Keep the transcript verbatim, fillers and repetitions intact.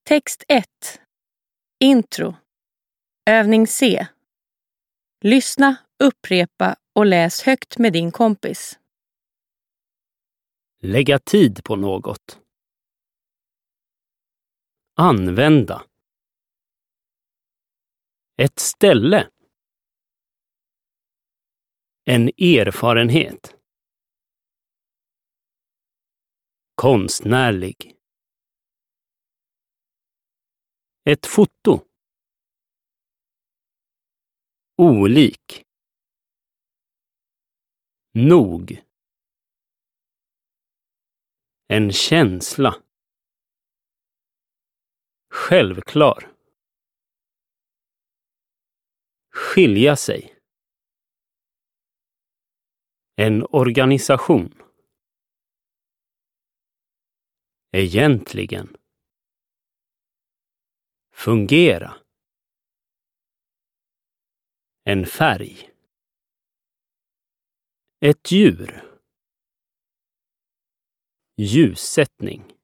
Text ett. Intro. Övning C. Lyssna, upprepa och läs högt med din kompis. Lägga tid på något. Använda. Ett ställe. En erfarenhet. Konstnärlig. Ett foto. Olik. Nog. En känsla. Självklar. Skilja sig. En organisation. Egentligen. Fungera. En färg. Ett djur. Ljussättning.